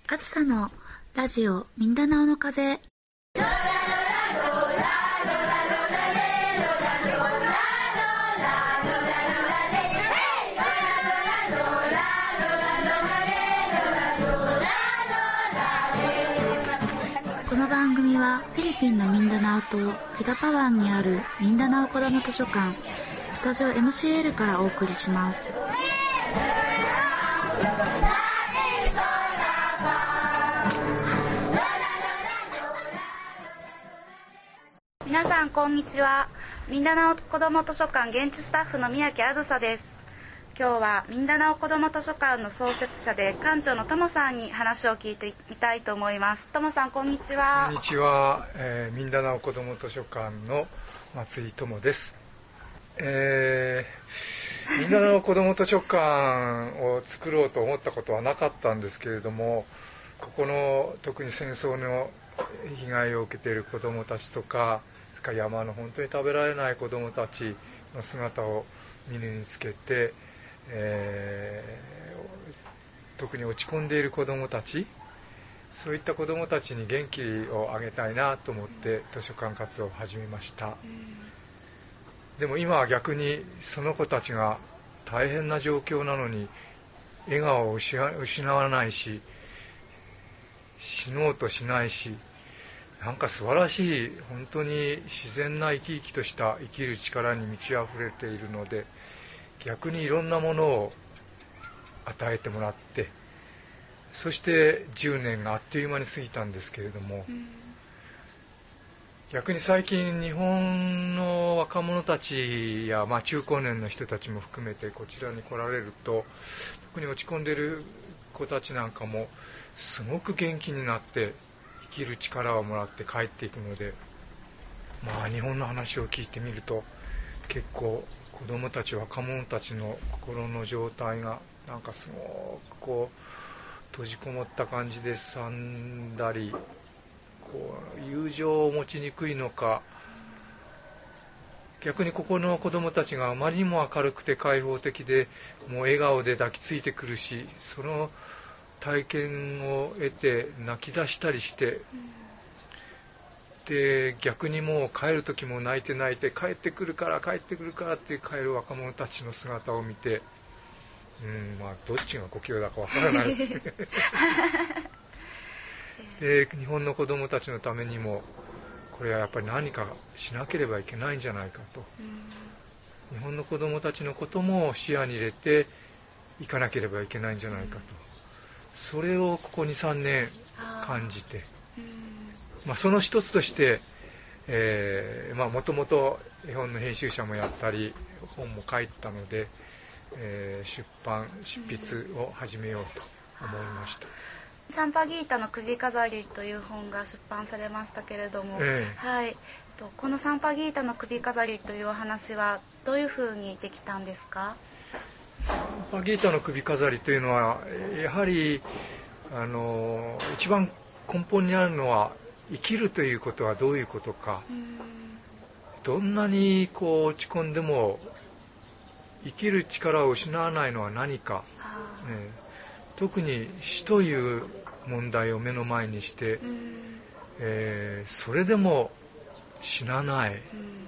あずさのラジオミンダナオの風。この番組はフィリピンのミンダナオ島キガパ湾にあるミンダナオ子ども図書館スタジオ MCL からお送りします。皆さんこんにちは。ミンダナオ子ども図書館現地スタッフの宮城あずさです。今日はミンダナオ子ども図書館の創設者で館長のともさんに話を聞いてみたいと思います。ともさんこんにちは。 こんにちは、ミンダナオ子ども図書館の松井智です。ミンダナオ子ども図書館を作ろうと思ったことはなかったんですけれども、ここの特に戦争の被害を受けている子どもたちとか、山の本当に食べられない子どもたちの姿を見につけて、特に落ち込んでいる子どもたち、そういった子どもたちに元気をあげたいなと思って図書館活動を始めました。でも今は逆にその子たちが大変な状況なのに笑顔を失わないし、死のうとしないし、なんか素晴らしい、本当に自然な生き生きとした生きる力に満ち溢れているので、逆にいろんなものを与えてもらって、そして10年があっという間に過ぎたんですけれども、逆に最近日本の若者たちや、中高年の人たちも含めてこちらに来られると、特に落ち込んでいる子たちなんかもすごく元気になって生きる力をもらって帰っていくので、日本の話を聞いてみると結構子どもたち若者たちの心の状態がなんかすごく閉じこもった感じでさんだり、友情を持ちにくいのか、逆にここの子どもたちがあまりにも明るくて開放的で、もう笑顔で抱きついてくるし、その体験を得て泣き出したりして、で逆にもう帰る時も泣いて帰ってくるからって帰る若者たちの姿を見て、どっちが故郷だかわからないで日本の子どもたちのためにもこれはやっぱり何かしなければいけないんじゃないかと、日本の子どもたちのことも視野に入れていかなければいけないんじゃないかと、それをここ 2,3 年感じて、その一つとして、もともと絵本の編集者もやったり本も書いたので、執筆を始めようと思いました。 サンパギータの首飾りという本が出版されましたけれども、このサンパギータの首飾りというお話はどういうふうにできたんですか？ サンパギータの首飾りというのはやはり一番根本にあるのは生きるということはどういうことか、どんなに落ち込んでも生きる力を失わないのは何か、特に死という問題を目の前にして、それでも死なない、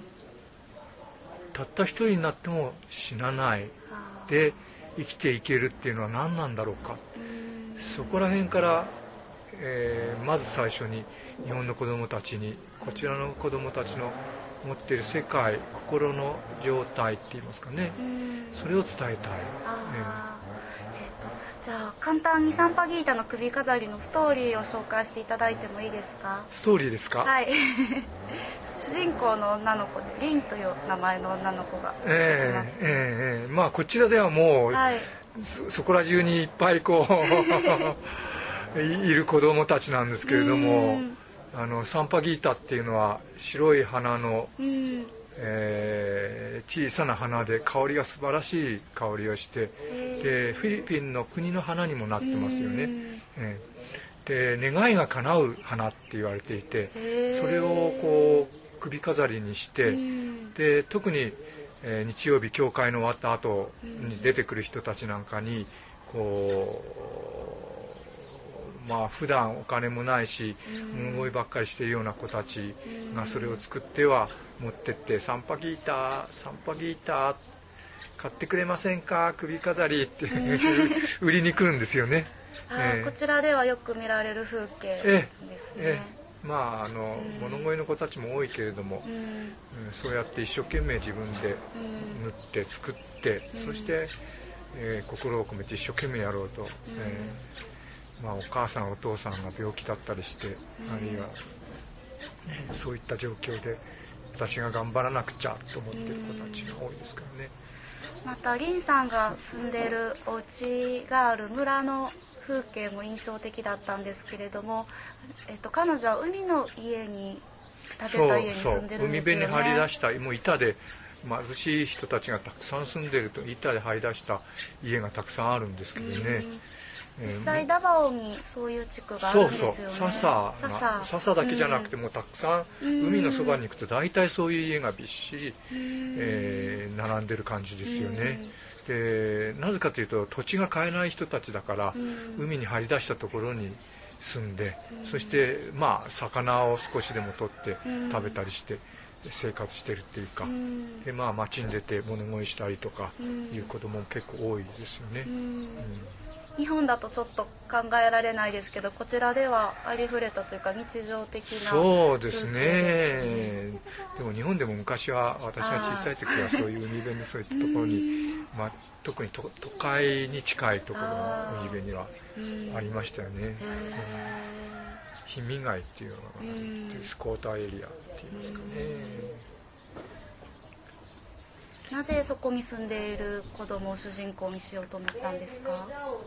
たった一人になっても死なないで生きていけるっていうのは何なんだろうか、そこら辺から、まず最初に日本の子どもたちにこちらの子どもたちの持っている世界、心の状態って言いますかね、それを伝えたい。 じゃあ簡単にサンパギータの首飾りのストーリーを紹介していただいてもいいですか？ ストーリーですか？ はい主人公の女の子でリンという名前の女の子がいます。 こちらではもう、そこら中にいっぱいいる子どもたちなんですけれども、サンパギータっていうのは白い花の、小さな花で香りが素晴らしい香りをして、でフィリピンの国の花にもなってますよね。で願いが叶う花って言われていて、それを首飾りにして、で特に、日曜日教会の終わった後に出てくる人たちなんかに普段お金もないし物乞いばっかりしているような子たちがそれを作っては持ってってサンパギーター買ってくれませんか首飾りって売りに来るんですよね。 こちらではよく見られる風景ですね。 物乞いの子たちも多いけれども、そうやって一生懸命自分で縫って作って、そして、心を込めて一生懸命やろうと、お母さんお父さんが病気だったりして、あるいは、そういった状況で私が頑張らなくちゃと思っている子たちが多いですからね。 また林さんが住んでいるお家がある村の風景も印象的だったんですけれども、彼女は海の家に建てた家に住んでるんですよね。 海辺に張り出したもう板で貧しい人たちがたくさん住んでいると板で張り出した家がたくさんあるんですけどね。 実際ダバオにそういう地区があるんですよね。 笹だけじゃなくてもうたくさん海のそばに行くと大体そういう家がびっしり、並んでる感じですよね。でなぜかというと土地が買えない人たちだから、海に張り出したところに住んで、そして魚を少しでも取って食べたりして生活してるっていうか、で町に出て物乞いしたりとかいう子供も結構多いですよね。 日本だとちょっと考えられないですけど、こちらではありふれたというか日常的な。 そうですね。でも日本でも昔は、私が小さい時はそういう海辺にそういったところに、特に都会に近いところの海辺にはありましたよね。貧民街っていうのがスコーターエリアって言いますかね。 なぜそこに住んでいる子供を主人公にしようと思ったんですか？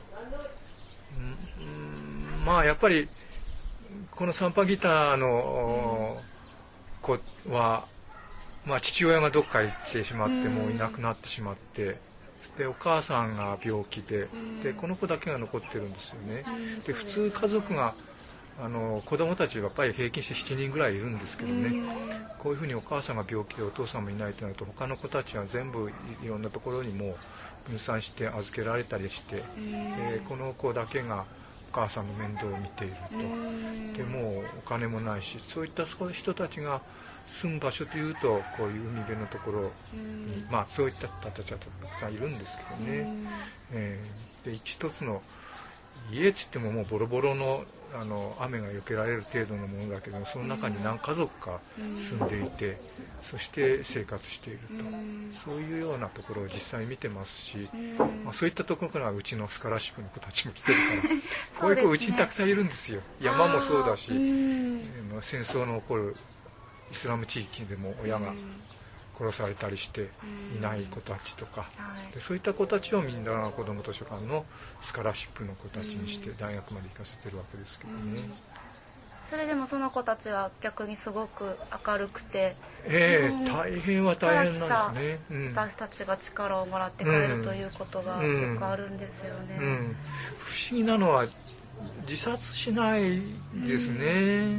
やっぱりこのサンパギターの子は、父親がどっか行ってしまってもういなくなってしまって、でお母さんが病気で、この子だけが残ってるんですよね。で普通家族が子供たちはやっぱり平均して7人ぐらいいるんですけどね、こういうふうにお母さんが病気でお父さんもいないとなると、他の子たちは全部いろんなところにもう分散して預けられたりして、この子だけがお母さんの面倒を見ていると。でもうお金もないし、そういった人たちが住む場所というとこういう海辺のところに、そういった人たちはたくさんいるんですけどね。で一つの家って言ってももうボロボロの雨が避けられる程度のものだけど、その中に何家族か住んでいて、そして生活していると、そういうようなところを実際見てますし、そういったところからうちのスカラシップの子たちも来てるからこういう子うちにたくさんいるんですよ。山もそうだし、戦争の起こるイスラム地域でも親が殺されたりしていない子たちとか、でそういった子たちをみんな子ども図書館のスカラシップの子たちにして大学まで行かせてるわけですけどね。 それでもその子たちは逆にすごく明るくて、 大変は大変なんですね。 私たちが力をもらって帰るということがよくあるんですよね。 不思議なのは自殺しないですね。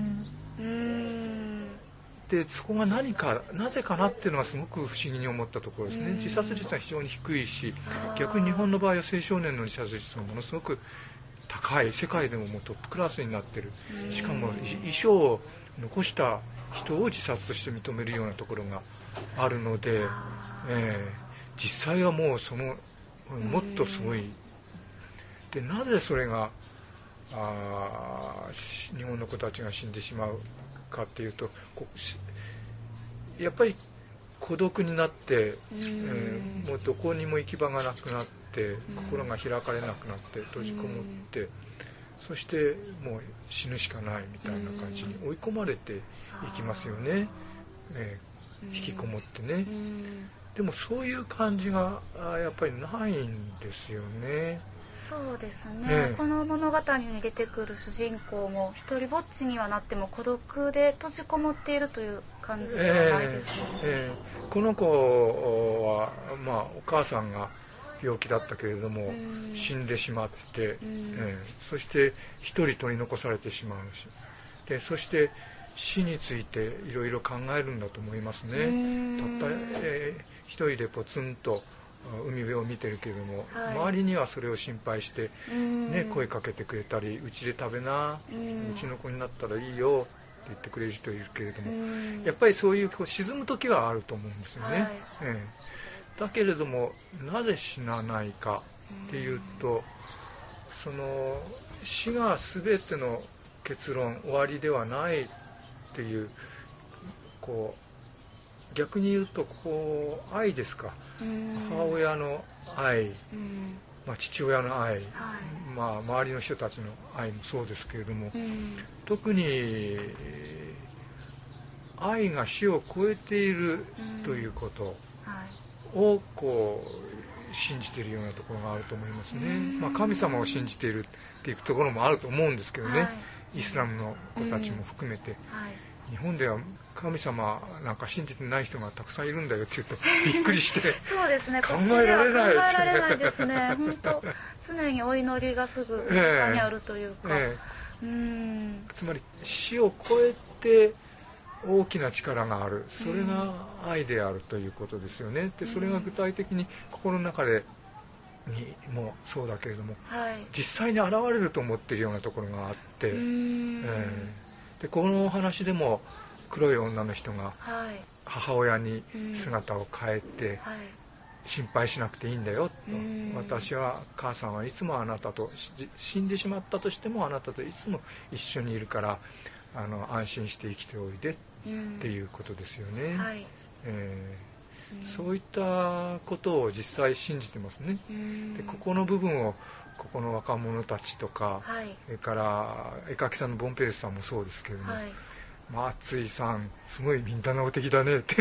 でそこがなぜかなっていうのはすごく不思議に思ったところですね。自殺率は非常に低いし、逆に日本の場合は青少年の自殺率がものすごく高い、世界でももうトップクラスになってる。しかも遺書を残した人を自殺として認めるようなところがあるので、実際はもうもっとすごい。でなぜそれが日本の子たちが死んでしまうかっていうと、やっぱり孤独になって、もうどこにも行き場がなくなって、心が開かれなくなって閉じこもって、そしてもう死ぬしかないみたいな感じに追い込まれていきますよね。引きこもってね。でもそういう感じがやっぱりないんですよね。 そうですね、この物語に出てくる主人公も一人ぼっちにはなっても孤独で閉じこもっているという感じではないですね。 この子は、お母さんが病気だったけれども、死んでしまって、そして一人取り残されてしまうし、でそして死についていろいろ考えるんだと思いますね。たった一人でポツンと海辺を見てるけれども、 はい、 周りにはそれを心配して、ね、声かけてくれたり、うちで食べな、うちの子になったらいいよって言ってくれる人いるけれども、やっぱりそういう沈む時はあると思うんですよね、はい、だけれどもなぜ死なないかっていうと、その死が全ての結論、終わりではないっていう、こう逆に言うとこう愛ですか、母親の愛、父親の愛、周りの人たちの愛もそうですけれども、特に愛が死を超えているということをこう信じているようなところがあると思いますね。神様を信じているっていうところもあると思うんですけどね、イスラムの子たちも含めて、日本では神様なんか信じてない人がたくさんいるんだよって言うとびっくりしてそうですね、 考えられないですね。本当常にお祈りがすぐ身近にあるというか、 つまり死を超えて大きな力がある、それが愛であるということですよね。でそれが具体的に心の中でにもそうだけれども、実際に現れると思っているようなところがあって、でこのお話でも黒い女の人が母親に姿を変えて、心配しなくていいんだよと、私は母さんはいつもあなたと、死んでしまったとしてもあなたといつも一緒にいるから安心して生きておいでっていうことですよね、そういったことを実際信じてますね。でここの部分をここの若者たちとか、それから絵描きさんのボンペレスさんもそうですけれども、松井さんすごいミンダナオ的だねって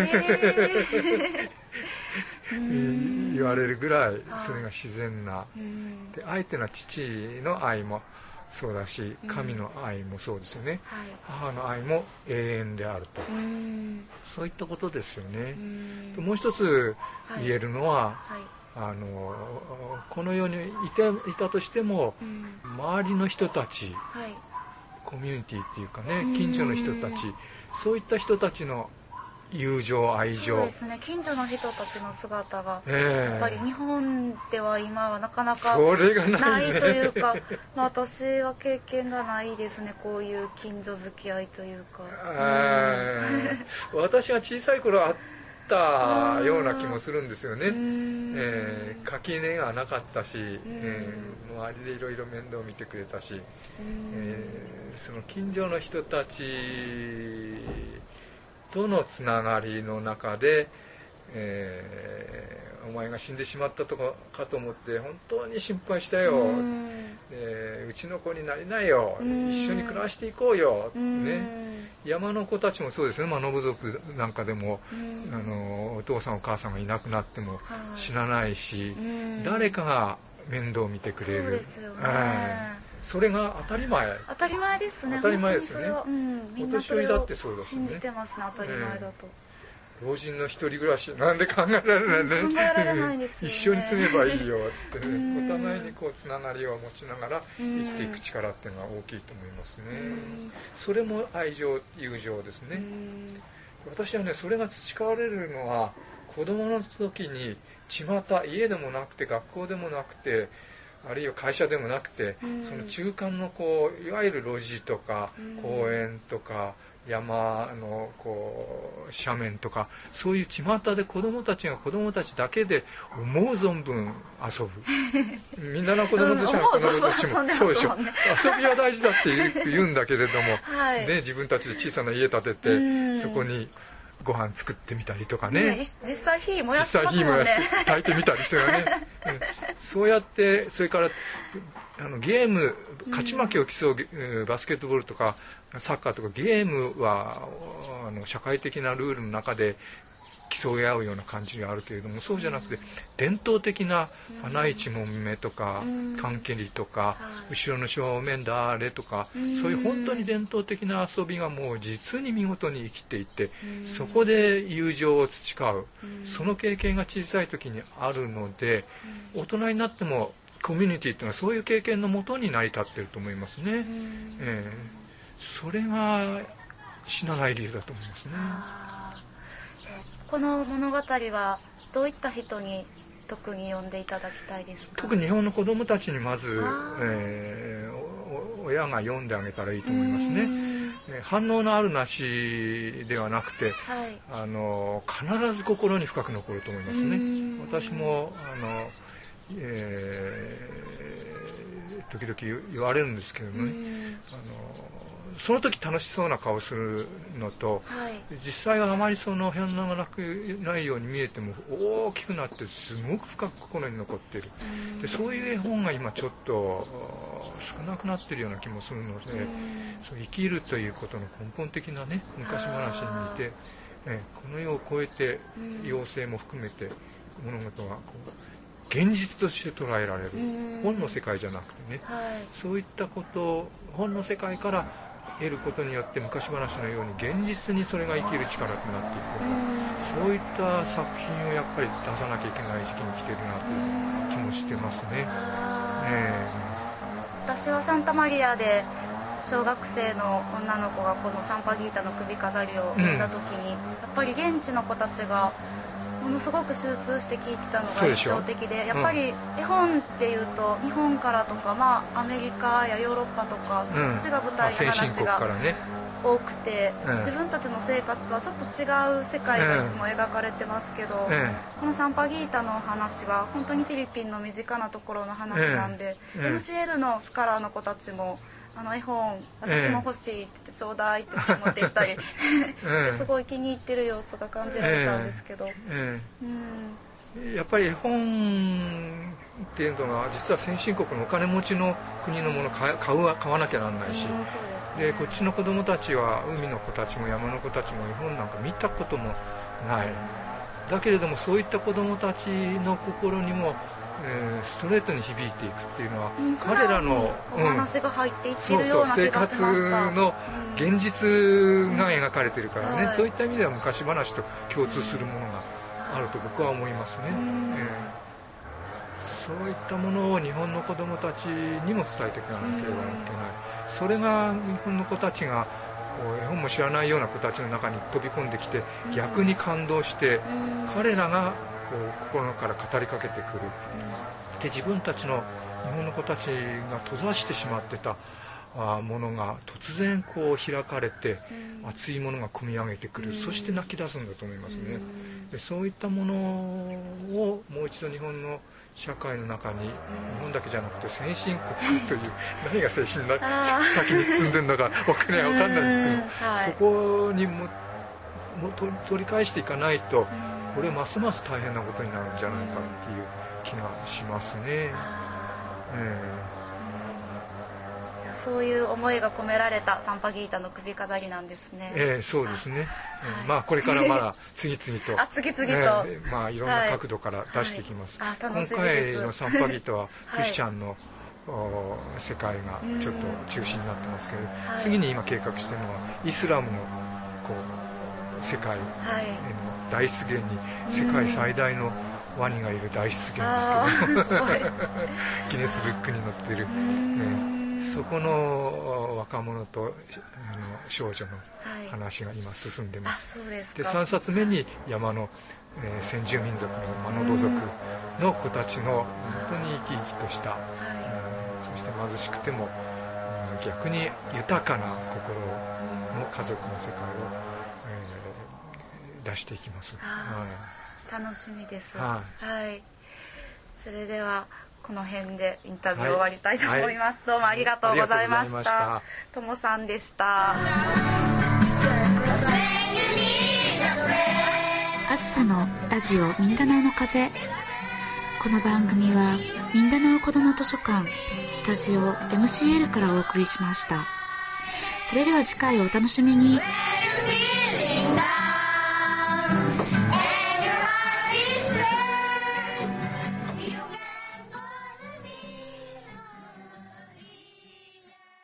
言われるぐらいそれが自然な、で愛っていうのは父の愛もそうだし、神の愛もそうですよね、母の愛も永遠であると、そういったことですよね。もう一つ言えるのは、この世にいたとしても、周りの人たち、コミュニティっていうかね、近所の人たち、そういった人たちの友情、愛情、 そうですね、近所の人たちの姿が、やっぱり日本では今はなかなかそれがないというか、私は経験がないですね、こういう近所付き合いというか。 私が小さい頃あったような気もするんですよね。垣根がなかったし、周りでいろいろ面倒を見てくれたし、その近所の人たちとのつながりの中で、お前が死んでしまったとかと思って本当に心配したよ、うちの子になりなよ、一緒に暮らしていこうよ、山の子たちもそうですね、ノブ族なんかでも、お父さんお母さんがいなくなっても死なないし、誰かが面倒を見てくれる。 そうですよね。 それが当たり前。 当たり前ですね。 当たり前ですよね。 お年寄りだってそうですよね。 信じてますね、当たり前だと。 老人の一人暮らしなんで考えられないね。 考えられないですよね。 一緒に住めばいいよってね、お互いにこうつながりを持ちながら生きていく力っていうのは大きいと思いますね。それも愛情、友情ですね。私はね、それが培われるのは子供の時に巷、家でもなくて学校でもなくて、あるいは会社でもなくて、その中間のこういわゆる路地とか公園とか山のこう斜面とか、そういう巷で子供たちが子供たちだけで思う存分遊ぶ。みんなの子供たちが子供たちもそうでしょ。遊びは大事だって言うんだけれども、自分たちで小さな家建てて、そこにご飯作ってみたりとかね。 実際火燃やしてますもんね。 炊いてみたりしてね。そうやって、それからゲーム、勝ち負けを競うバスケットボールとかサッカーとか、ゲームは社会的なルールの中で競い合うような感じがあるけれども、そうじゃなくて伝統的な花一問目とか缶蹴りとか後ろの正面だあれとか、そういう本当に伝統的な遊びがもう実に見事に生きていて、そこで友情を培う、その経験が小さい時にあるので、大人になってもコミュニティっていうのはそういう経験のもとに成り立っていると思いますね。それが死なない理由だと思いますね。 この物語はどういった人に特に読んでいただきたいですか？ 特に日本の子どもたちにまず、親が読んであげたらいいと思いますね。反応のあるなしではなくて、 はい、 必ず心に深く残ると思いますね。私も時々言われるんですけどね、その時楽しそうな顔するのと、はい、実際はあまりその反応がないように見えても大きくなってすごく深く心に残っている。でそういう絵本が今ちょっと少なくなっているような気もするので、そう生きるということの根本的なね、昔話に似て、この世を超えて妖精も含めて物事がこう現実として捉えられる、本の世界じゃなくてね、はい、そういったことを本の世界から得ることによって昔話のように現実にそれが生きる力となっていく、そういった作品をやっぱり出さなきゃいけない時期に来てるなという気もしてますね。 私はサンタマリアで小学生の女の子がこのサンパギータの首飾りを見た時に、やっぱり現地の子たちがものすごく集中して聞いてたのが印象的で、やっぱり絵本っていうと日本からとか、アメリカやヨーロッパとか、そっちが舞台の話が多くて、自分たちの生活とはちょっと違う世界がいつも描かれてますけど、このサンパギータの話は本当にフィリピンの身近なところの話なんで、MCL のスカラーの子たちも絵本私も欲しいって言ってちょうだいって思っていたりすごい気に入ってる様子が感じられたんですけど、 やっぱり絵本っていうのは実は先進国のお金持ちの国のものを買わなきゃならないし、でこっちの子供たちは海の子たちも山の子たちも絵本なんか見たこともない。だけれどもそういった子供たちの心にもストレートに響いていくっていうのは、彼らのお話が入っていってるような気がしました。 生活の現実が描かれているからね、そういった意味では昔話と共通するものがあると僕は思いますね。そういったものを日本の子どもたちにも伝えていかなければいけない。それが日本の子たちが絵本も知らないような子たちの中に飛び込んできて、逆に感動して彼らが心から語りかけてくる。で自分たちの日本の子たちが閉ざしてしまってたものが突然開かれて、熱いものが込み上げてくる。そして泣き出すんだと思いますね。でそういったものをもう一度日本の社会の中に、日本だけじゃなくて先進国という何が先進だ先に進んでるのか僕には分かんないですけど、そこにも取り返していかないと、これますます大変なことになるんじゃないかっていう気がしますね。 じゃあそういう思いが込められたサンパギータの首飾りなんですね。 そうですね。これからまだ次々といろんな角度から出していきます。今回のサンパギータはクリスチャンの世界がちょっと中心になってますけど、次に今計画しているのはイスラムの世界の大湿原に世界最大のワニがいる大湿原ですけどギネスブックに載っている、そこの若者と少女の話が今進んでます。で3冊目に山の、先住民族のマノド族の子たちの本当に生き生きとした、そして貧しくても逆に豊かな心の家族の世界を、出していきます。 楽しみです。それではこの辺でインタビューを終わりたいと思います。どうもありがとうございました。ともさんでした。 あずさのラジオミンダナオの風。この番組はミンダナオ子ども図書館スタジオ MCL からお送りしました。それでは次回をお楽しみに。